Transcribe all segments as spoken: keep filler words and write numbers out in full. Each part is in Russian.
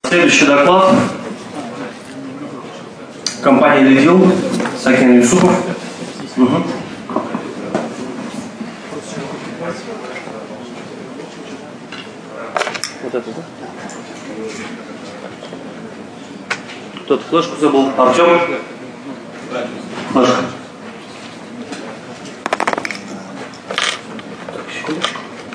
Следующий доклад. Компания Лидил, Сакин Юсупов. Угу. Вот это, да? Кто-то флешку забыл. Артем? Флешка. Так, секундочку.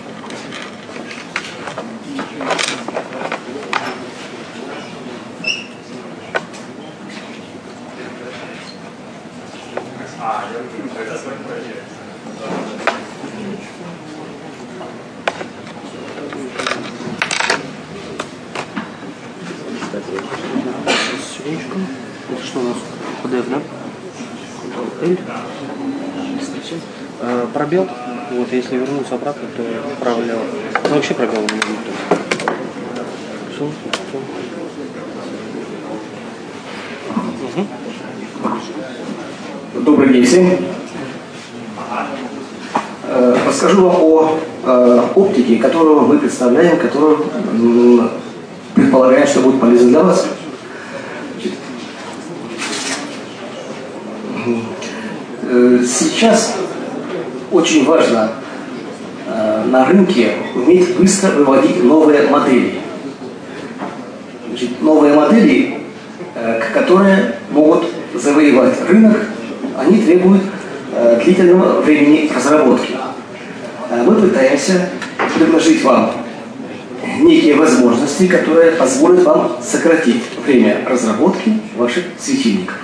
Секундочку. Это что у нас? пи ди эф, да? L. А, пробел. Вот, если вернуться обратно, то право-лево. Ну, вообще пробел не нужно. Все, все. Угу. Добрый день всем. Расскажу вам о э, оптике, которую мы представляем, которую м, предполагаем, что будет полезно для вас. Э, сейчас очень важно э, на рынке уметь быстро выводить новые модели. Значит, новые модели, э, которые могут завоевать рынок, они требуют э, длительного времени разработки. Э, мы пытаемся предложить вам некие возможности, которые позволят вам сократить время разработки ваших светильников.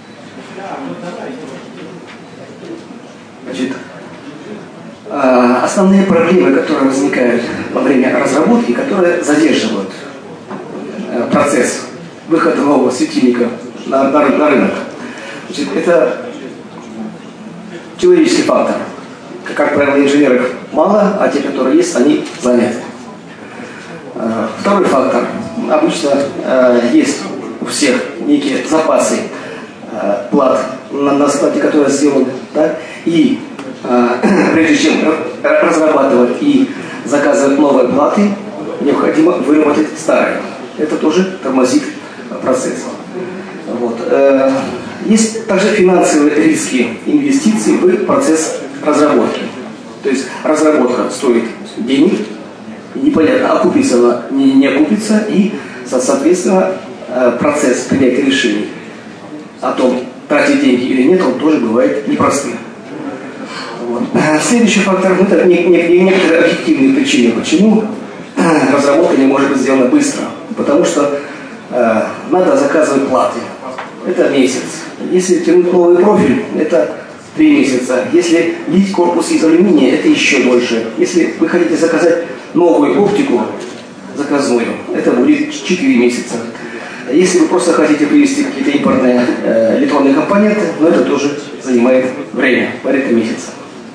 Значит, э, основные проблемы, которые возникают во время разработки, которые задерживают э, процесс выхода нового светильника на, на, на рынок, значит, это человеческий фактор. Как правило, инженеров мало, а те, которые есть, они заняты. Э, второй фактор. Обычно э, есть у всех некие запасы э, плат на, на складе, которые сделаны, да? И э, прежде чем разрабатывать и заказывать новые платы, необходимо выработать старые. Это тоже тормозит процесс. Вот. Э, есть также финансовые риски инвестиций в процесс разработки. То есть разработка стоит денег, непонятно, окупится она, не, не окупится, и, соответственно, процесс принятия решений о том, тратить деньги или нет, он тоже бывает непростым. Вот. Следующий фактор – это некоторые объективные причины, почему разработка не может быть сделана быстро. Потому что э, надо заказывать платы. Это месяц. Если тянуть новый профиль, это три месяца. Если лить корпус из алюминия, это еще дольше. Если вы хотите заказать новую оптику заказную, это будет четыре месяца. Если вы просто хотите привезти какие-то импортные э, электронные компоненты, но это тоже занимает время, порядка месяца.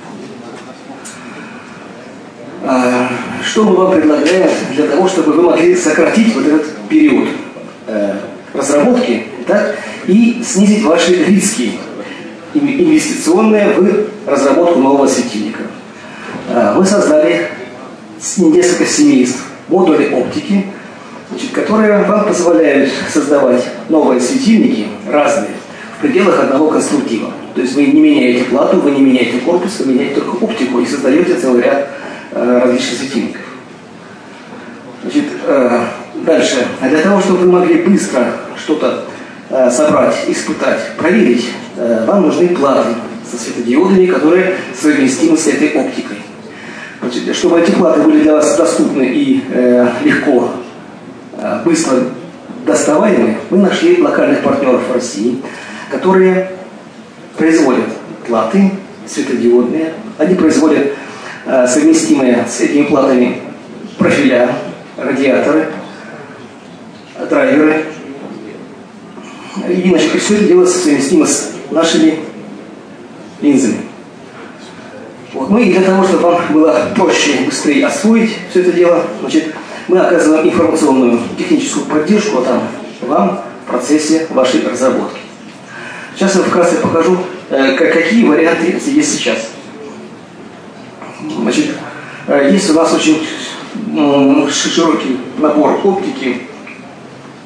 А, что мы вам предлагаем для того, чтобы вы могли сократить вот этот период э, разработки, так, и снизить ваши риски инвестиционные в разработку нового светильника. А, мы создали несколько семейств модулей оптики, значит, которые вам позволяют создавать новые светильники, разные, в пределах одного конструктива. То есть вы не меняете плату, вы не меняете корпус, вы меняете только оптику и создаете целый ряд э, различных светильников. Значит, э, дальше. Для того, чтобы вы могли быстро что-то э, собрать, испытать, проверить, э, вам нужны платы со светодиодами, которые совместимы с этой оптикой. Значит, чтобы эти платы были для вас доступны и э, легко, э, быстро доставаемы, мы нашли локальных партнеров в России, которые производят платы светодиодные. Они производят э, совместимые с этими платами профиля, радиаторы, драйверы. И, значит, все это делается совместимо с нашими линзами. Вот. Ну и для того, чтобы вам было проще и быстрее освоить все это дело, значит, мы оказываем информационную техническую поддержку там, вам в процессе вашей разработки. Сейчас я вкратце покажу, э, какие варианты есть сейчас. Значит, э, есть у нас очень э, широкий набор оптики.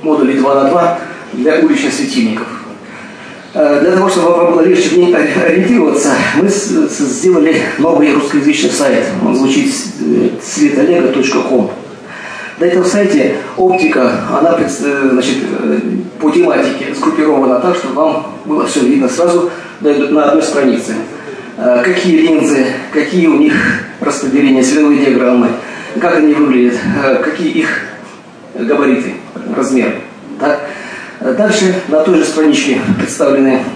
модули два на два для уличных светильников. Для того, чтобы вам было легче в ней ориентироваться, мы сделали новый русскоязычный сайт. Он звучит светолего точка ком. На этом сайте оптика, она, значит, по тематике сгруппирована так, чтобы вам было все видно сразу на одной странице. Какие линзы, какие у них распределения световой диаграммы, как они выглядят, какие их габариты, размеры. Так? Дальше на той же страничке представлены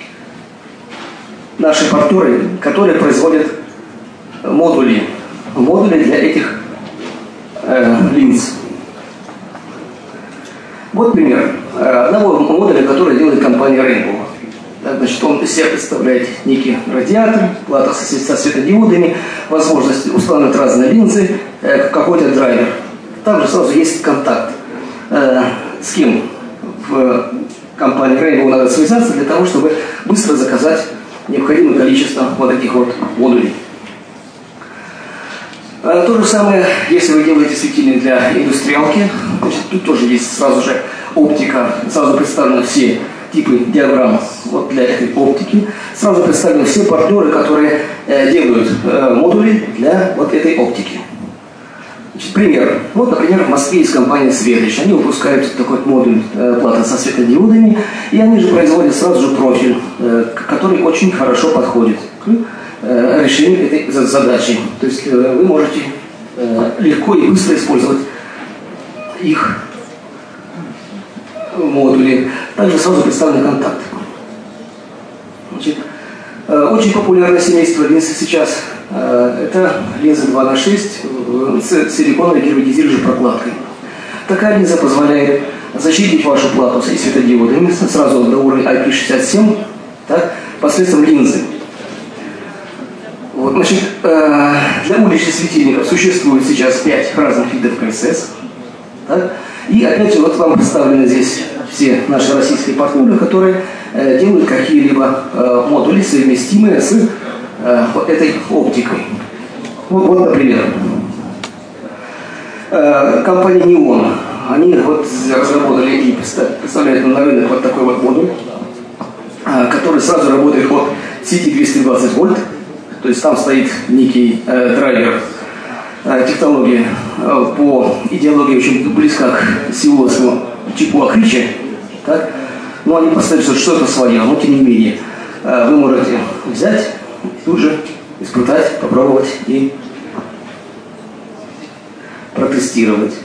наши партнеры, которые производят модули, модули для этих э, линз. Вот пример одного модуля, который делает компания Rainbow. Так, значит, он из себя представляет некий радиатор, плата со светодиодами, возможность установить разные линзы, э, какой-то драйвер. Там же сразу есть контакт. Э, с кем в компании Rainbow надо связаться для того, чтобы быстро заказать необходимое количество вот этих вот модулей. А то же самое, если вы делаете светильник для индустриалки, значит, тут тоже есть сразу же оптика, сразу представлены все типы диаграмм вот для этой оптики, сразу представлены все партнеры, которые э, делают э, модули для вот этой оптики. Значит, пример. Вот, например, в Москве есть компания Светлич. Они выпускают такой модуль э, платы со светодиодами, и они же производят сразу же профиль, э, который очень хорошо подходит к э, решению этой задачи. То есть э, вы можете э, легко и быстро использовать их модули. Также сразу представлен контакт. Значит, э, очень популярное семейство линз сейчас э, это линза два на шесть с силиконовой герметизирующей прокладкой. Такая линза позволяет защитить вашу плату и светодиодами сразу до уровня ай пи шестьдесят семь, так, посредством линзы. Вот, значит, э, для уличных светильников существует сейчас пять разных видов ка эс эс. Так? И опять же, вот вам представлены здесь все наши российские партнеры, которые э, делают какие-либо э, модули, совместимые с э, вот этой оптикой. Вот, вот например, э, компания Neon, они вот разработали и представляют на рынок вот такой вот модуль, э, который сразу работает от сети двести двадцать вольт, то есть там стоит некий э, драйвер. Технология по идеологии очень близка к сеуловскому Чипуа Криче, так? Но они поставили, что что-то свое, но тем не менее вы можете взять, тут же испытать, попробовать и протестировать.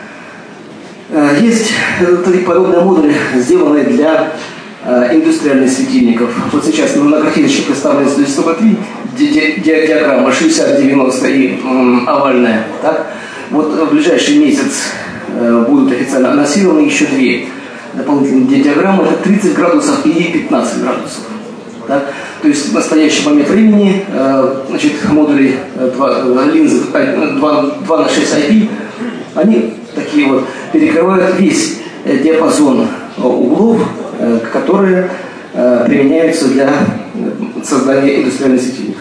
Есть подобные модули, сделанные для индустриальных светильников. Вот сейчас на картиночке представлена диаграмма шестьдесят девяносто и м, овальная. Так? Вот в ближайший месяц э, будут официально анонсированы еще две дополнительные диаграммы. Это тридцать градусов и пятнадцать градусов. Так? То есть в настоящий момент времени э, значит, модули э, два, линзы два на шесть ай пи, они такие вот перекрывают весь э, диапазон э, углов, э, которые э, применяются для создания индустриальных светильников.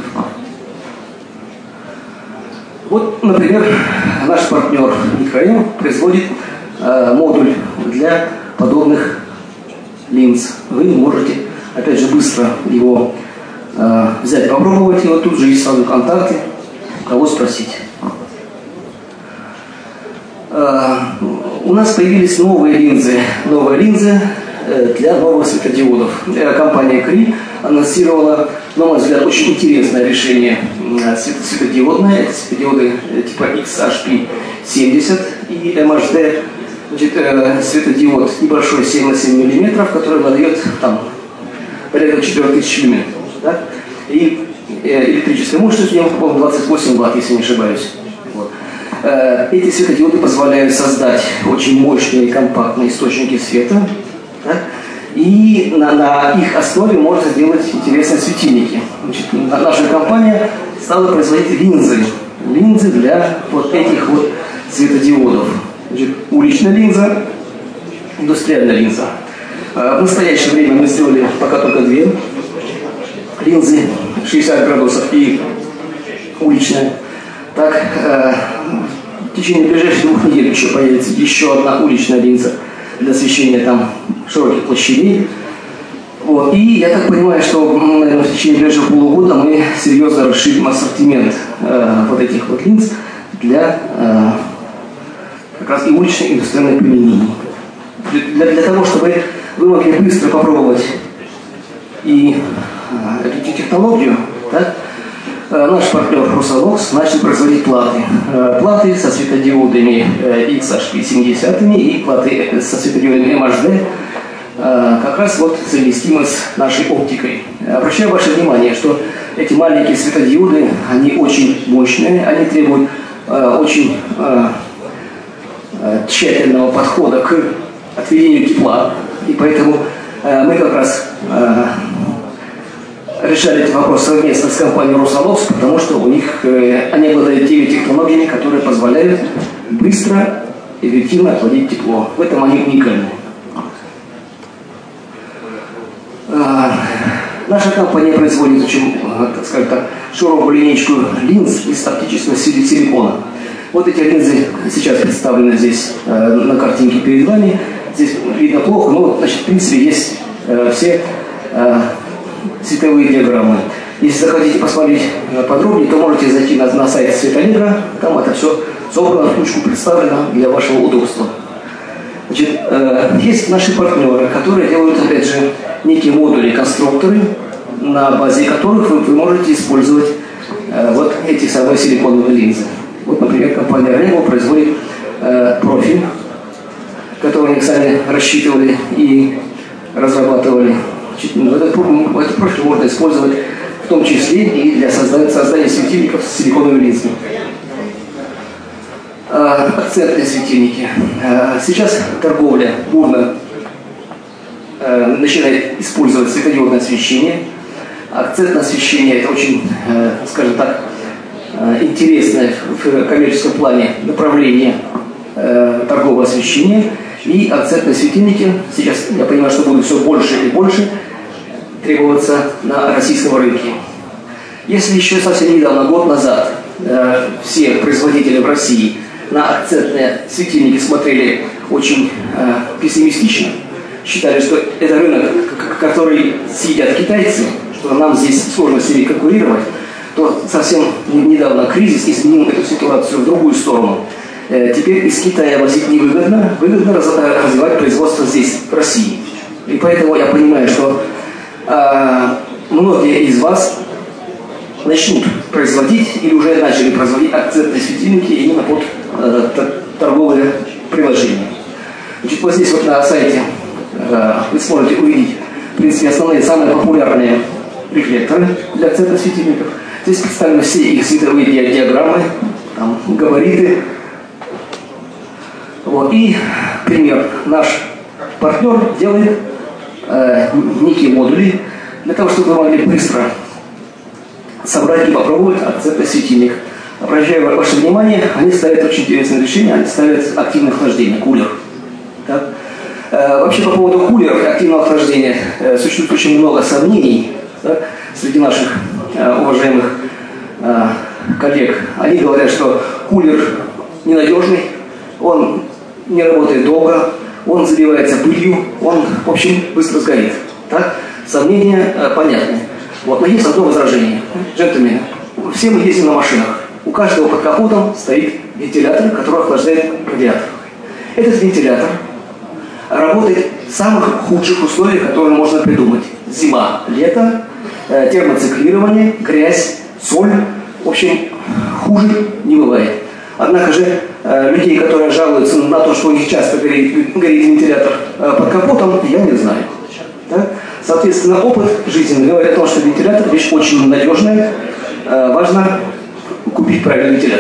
Вот, например, наш партнер Михаил производит э, модуль для подобных линз. Вы можете, опять же, быстро его э, взять, попробовать. И вот тут же есть сразу контакты, кого спросить. Э, у нас появились новые линзы, новые линзы э, для новых светодиодов. Э, компания Кри анонсировала, на мой взгляд, очень интересное решение светодиодное. Это светодиоды типа икс эйч пи семьдесят и эм эйч ди. Значит, э, светодиод небольшой семь на семь миллиметров, который выдает там порядка четыре тысячи люмен. Да? И э, электрическая мощность у него, по-моему, двадцать восемь ватт, если не ошибаюсь. Вот. Э, эти светодиоды позволяют создать очень мощные и компактные источники света. Да? И на, на их основе можно сделать интересные светильники. Значит, наша компания стала производить линзы. Линзы для вот этих вот светодиодов. Значит, уличная линза, индустриальная линза. В настоящее время мы сделали пока только две линзы, шестьдесят градусов и уличная. Так, в течение ближайших двух недель еще появится еще одна уличная линза для освещения там широких площадей. Вот. И я так понимаю, что, наверное, в течение ближайшего полугода мы серьезно расширим ассортимент э, вот этих вот линз для э, как раз и уличных индустриальных применений. Для, для того, чтобы вы могли быстро попробовать и э, эту технологию, да, э, наш партнер Русалокс начал производить платы. Э, платы со светодиодами э, икс эйч пи семьдесят и платы со светодиодами эм эйч ди э, как раз вот совместимы с нашей оптикой. Обращаю ваше внимание, что эти маленькие светодиоды, они очень мощные, они требуют э, очень э, э, тщательного подхода к отведению тепла, и поэтому э, мы как раз э, решали этот вопрос совместно с компанией Русалокс, потому что у них э, они обладают теми технологиями, которые позволяют быстро, эффективно отводить тепло. В этом они уникальны. Э, наша компания производит очень, так сказать так, широкую линейку линз из оптического силикона. Вот эти линзы сейчас представлены здесь э, на картинке перед вами. Здесь видно плохо, но, значит, в принципе, есть э, все э, световые диаграммы. Если захотите посмотреть э, подробнее, то можете зайти на, на сайт Светолигра, там это все собрано, в кучку представлено для вашего удобства. Значит, э, есть наши партнеры, которые делают, опять же, некие модули, конструкторы, на базе которых вы, вы можете использовать э, вот эти самые силиконовые линзы. Вот, например, компания Rego производит э, профиль, который они сами рассчитывали и разрабатывали. Этот, этот профиль можно использовать в том числе и для создания, создания светильников с силиконовыми линзами. А, акцентные светильники. А, сейчас торговля бурно а, начинает использовать светодиодное освещение. Акцентное освещение – это очень, а, скажем так, а, интересное в коммерческом плане направление а, торгового освещения. И акцентные светильники сейчас, я понимаю, что будут все больше и больше требоваться на российском рынке. Если еще совсем недавно, год назад, э, все производители в России на акцентные светильники смотрели очень э, пессимистично, считали, что это рынок, который съедят китайцы, что нам здесь сложно с ними конкурировать, то совсем недавно кризис изменил эту ситуацию в другую сторону. Теперь из Китая возить невыгодно, выгодно развивать производство здесь, в России. И поэтому я понимаю, что э, многие из вас начнут производить или уже начали производить акцентные светильники именно под э, торговые приложения. Значит, вот здесь вот на сайте э, вы сможете увидеть, в принципе, основные, самые популярные рефлекторы для акцентных светильников. Здесь представлены все их световые диаграммы, там, габариты. Вот. И пример. Наш партнер делает э, некие модули для того, чтобы вы могли быстро собрать и попробовать акцентный светильник. Обращаю ваше внимание, они ставят очень интересное решение, они ставят активное охлаждение, кулер. Так? Э, вообще по поводу кулеров и активного охлаждения э, существует очень много сомнений, так, среди наших э, уважаемых э, коллег. Они говорят, что кулер ненадежный, он не работает долго, он забивается пылью, он, в общем, быстро сгорит. Так? Сомнения э, понятны. Вот. Но есть одно возражение. Джентльмены, все мы ездим на машинах. У каждого под капотом стоит вентилятор, который охлаждает радиатор. Этот вентилятор работает в самых худших условиях, которые можно придумать. Зима, лето, э, термоциклирование, грязь, соль. В общем, хуже не бывает. Однако же э, людей, которые жалуются на то, что у них часто горит, горит вентилятор э, под капотом, я не знаю. Так? Соответственно, опыт жизненный говорит о том, что вентилятор вещь очень надежная. Э, важно купить правильный вентилятор.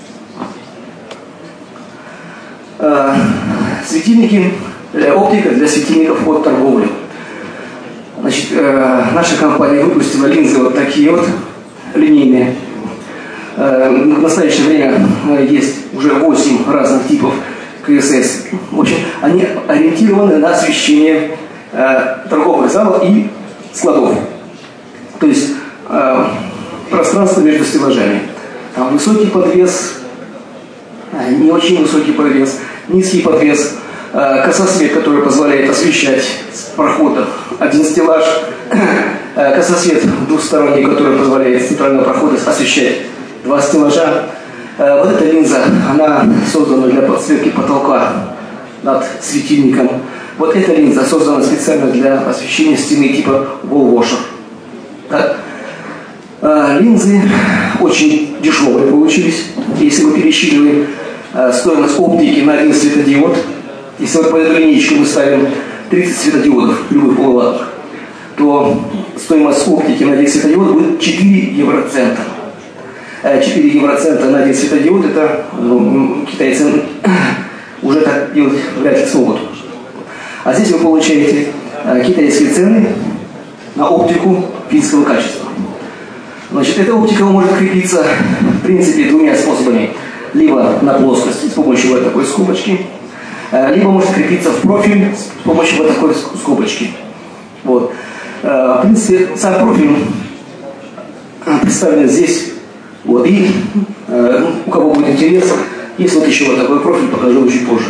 Э, светильники, э, оптика для светильников под торговлю. Значит, э, наша компания выпустила линзы вот такие вот, линейные. В настоящее время есть уже восемь разных типов КСС. В общем, они ориентированы на освещение э, торговых залов и складов. То есть э, пространство между стеллажами. Там высокий подвес, не очень высокий подвес, низкий подвес. кососвет, который позволяет освещать с прохода один стеллаж, кососвет двухсторонний, который позволяет с центрального прохода освещать два стеллажа. Вот эта линза, она создана для подсветки потолка над светильником. Вот эта линза создана специально для освещения стены типа wall washer. Так? Линзы очень дешевые получились. Если мы пересчитываем стоимость оптики на один светодиод, если вот по этой линейке мы ставим тридцать светодиодов, любых полуваттных, то стоимость оптики на один светодиод будет четыре евроцента. четыре евроцента на один светодиод, это ну, китайцы уже так делать вряд ли смогут. А здесь вы получаете китайские цены на оптику финского качества. Значит, эта оптика может крепиться, в принципе, двумя способами. Либо на плоскости с помощью вот такой скобочки, либо может крепиться в профиль с помощью вот такой скобочки. Вот. В принципе, сам профиль представлен здесь. Вот. И у кого будет интерес, есть вот еще вот такой профиль, покажу чуть позже.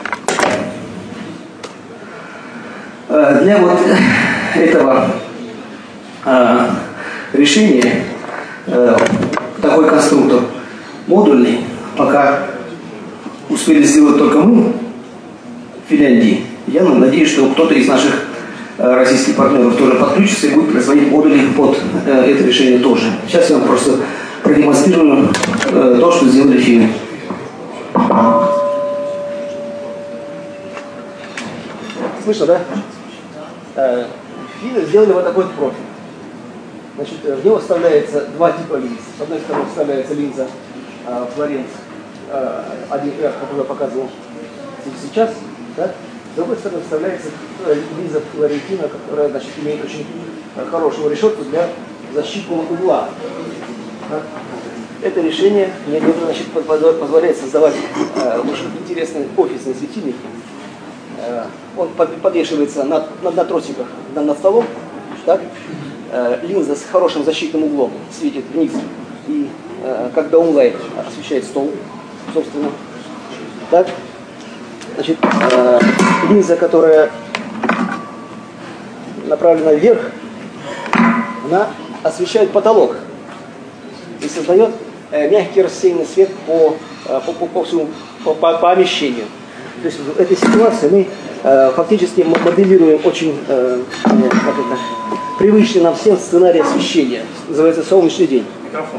Для вот этого решения такой конструктор модульный пока успели сделать только мы в Финляндии. Я надеюсь, что кто-то из наших российских партнеров тоже подключится и будет производить модули под это решение тоже. Сейчас я вам просто продемонстрирую то, что сделали финны. Слышно, да? Финны сделали вот такой профиль. Значит, в него вставляется два типа линз. С одной стороны вставляется линза э, Флоренц э, один эр, который я показывал сейчас. Да? С другой стороны вставляется линза Флорентина, которая, значит, имеет очень хорошую решетку для защитного угла. Да? Это решение мне, значит, позволяет создавать э, очень интересные офисные светильники. Э, он подвешивается на, на, на тросиках над, над столом. Так? Линза с хорошим защитным углом светит вниз, и э, как даунлайт освещает стол, собственно. Так, значит, э, линза, которая направлена вверх, она освещает потолок и создает э, мягкий рассеянный свет по, э, по, по, по, всему, по, по помещению. То есть в этой ситуации мы э, фактически моделируем очень э, как это, привычный нам всем сценарий освещения. Называется «Солнечный день». Микрофон.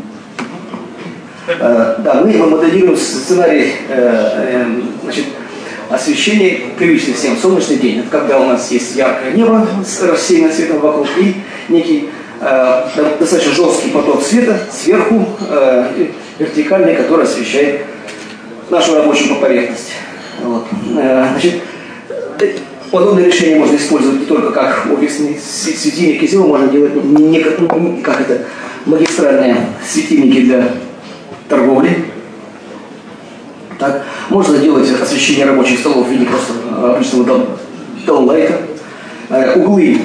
Э, да, мы моделируем сценарий э, э, значит, освещения, привычный всем «Солнечный день». Это когда у нас есть яркое небо с рассеянным светом вокруг и некий э, достаточно жесткий поток света сверху, э, вертикальный, который освещает нашу рабочую поверхность. Вот. Э, значит, подобное решение можно использовать не только как офисный светильник, из него можно делать не как, не как это, магистральные светильники для торговли. Так. Можно делать освещение рабочих столов в виде просто обычного даунлайта. Э, углы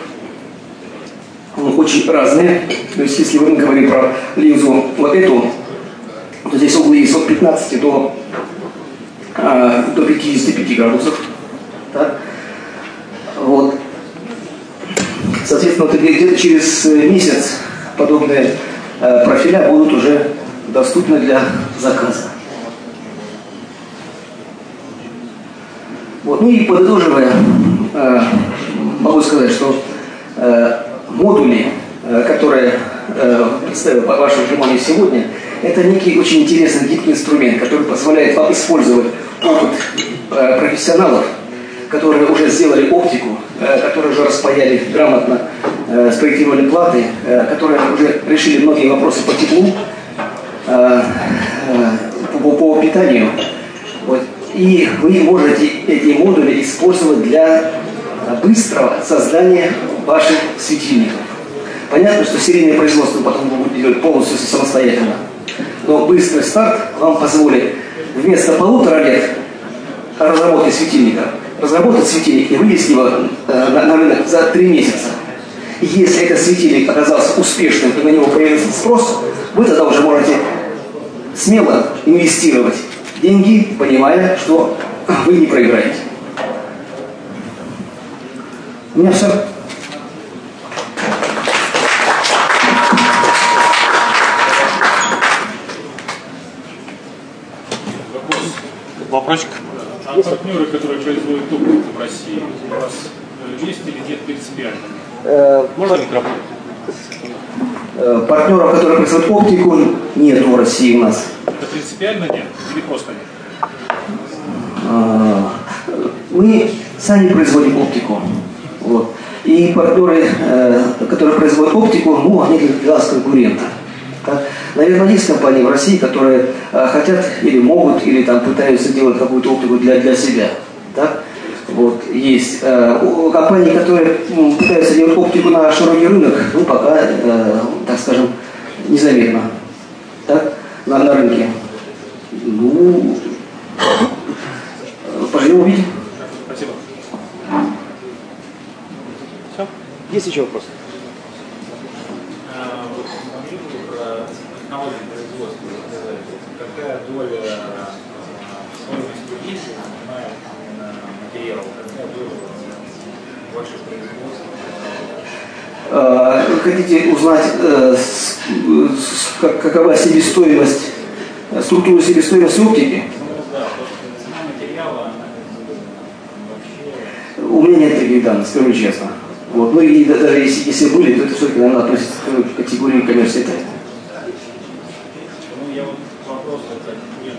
очень разные. То есть если мы говорим про линзу вот эту, то здесь углы есть от пятнадцати до, э, до пятидесяти пяти градусов. Так. Вот. Соответственно, где-то через месяц подобные э, профиля будут уже доступны для заказа. Вот. Ну и подытоживая, э, могу сказать, что э, модули, э, которые э, представил по вашему вниманию сегодня, это некий очень интересный гибкий инструмент, который позволяет вам использовать опыт э, профессионалов, которые уже сделали оптику, э, которые уже распаяли грамотно, э, спроектировали платы, э, которые уже решили многие вопросы по теплу, э, э, по, по питанию. Вот. И вы можете эти модули использовать для быстрого создания ваших светильников. Понятно, что серийное производство потом вы будете делать полностью самостоятельно. Но быстрый старт вам позволит вместо полутора лет разработки светильника разработать светильник и вывести его э, на, на рынок за три месяца. И если этот светильник оказался успешным и на него появился спрос, вы тогда уже можете смело инвестировать деньги, понимая, что вы не проиграете. У меня все. Вопросик? А партнеры, которые производят оптику в России, у вас есть или нет принципиально? Э, Можно микрофон? э, партнеров, которые производят оптику, нет в России у нас. Это принципиально нет или просто нет? Э, мы сами производим оптику. Вот. И партнеры, э, которые производят оптику, ну, они для нас конкуренты. Так? Наверное, есть компании в России, которые э, хотят или могут, или там пытаются делать какую-то оптику для, для себя. Так? Вот, есть э, компании, которые ну, пытаются делать оптику на широкий рынок, ну, пока, э, так скажем, незаметно. Так? На, на рынке. Ну, поживем, увидим. Спасибо. Все? Есть еще вопросы? Технологии производства, какая доля стоимости линзы занимает именно материал, какая доля ваших производств? Вы хотите узнать, э, с, с, как, какова себестоимость, структура себестоимости оптики? Ну да, цена материала, она вообще... У меня нет таких данных, скажу честно. Вот. Ну и даже если, если были, то это все-таки, наверное, относится к категории коммерческой тайны. Ну я вот вопрос, это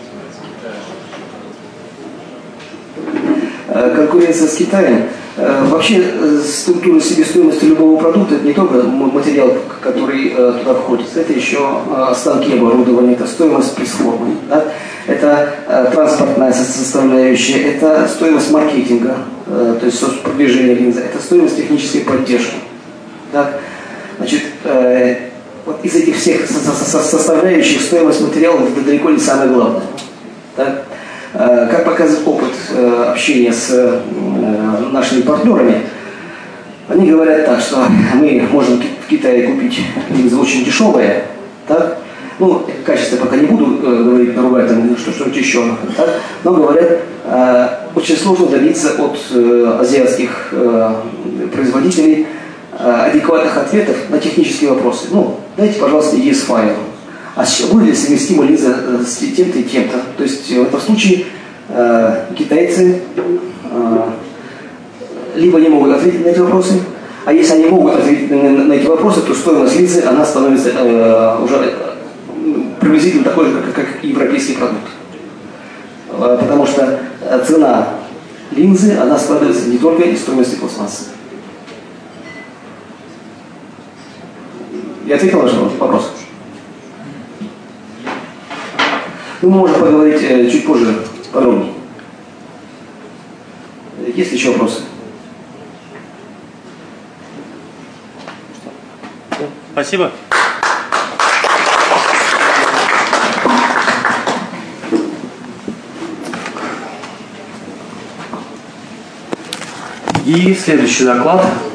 конкуренция с Китаем. Конкуренция с Китаем. Вообще структура себестоимости любого продукта — это не только материал, который туда входит, это еще станки оборудования, это стоимость пресс-формы, да? Это транспортная составляющая, это стоимость маркетинга, то есть продвижения линзы, это стоимость технической поддержки. Так? Значит, вот из этих всех составляющих стоимость материалов далеко не самое главное. Так? Как показывает опыт общения с нашими партнерами, они говорят так, что мы можем в Китае купить линзы очень дешевые, так? Ну, качество пока не буду говорить, наругать там что-нибудь еще, так? Но говорят, очень сложно добиться от азиатских производителей адекватных ответов на технические вопросы. Ну, дайте, пожалуйста, и эс файл. А будет ли совместима линза с тем-то и тем-то? То есть в этом случае э, китайцы э, либо не могут ответить на эти вопросы, а если они могут ответить на, на, на эти вопросы, то стоимость линзы она становится э, уже э, приблизительно такой же, как, как европейский продукт. Э, потому что цена линзы она складывается не только из стоимости пластмассы. Я ответил на ваш вопрос? Мы можем поговорить э, чуть позже подробнее. Есть ли еще вопросы? Спасибо. И следующий доклад.